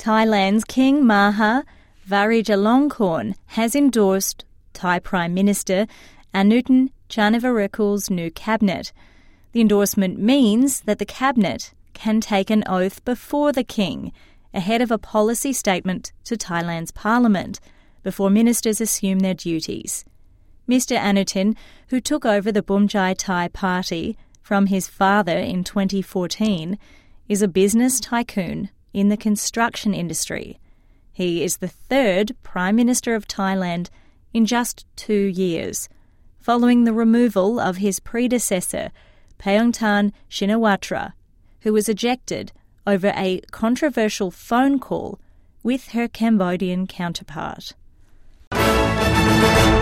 Thailand's King Maha Vajiralongkorn has endorsed Thai Prime Minister Anutin Charnvirakul's new cabinet. The endorsement means that the cabinet can take an oath before the king, ahead of a policy statement to Thailand's parliament, before ministers assume their duties. Mr Anutin, who took over the Bumjai Thai Party from his father in 2014, is a business tycoon in the construction industry. He is the third Prime Minister of Thailand in just 2 years, following the removal of his predecessor, Paetongtarn Shinawatra, who was ejected over a controversial phone call with her Cambodian counterpart.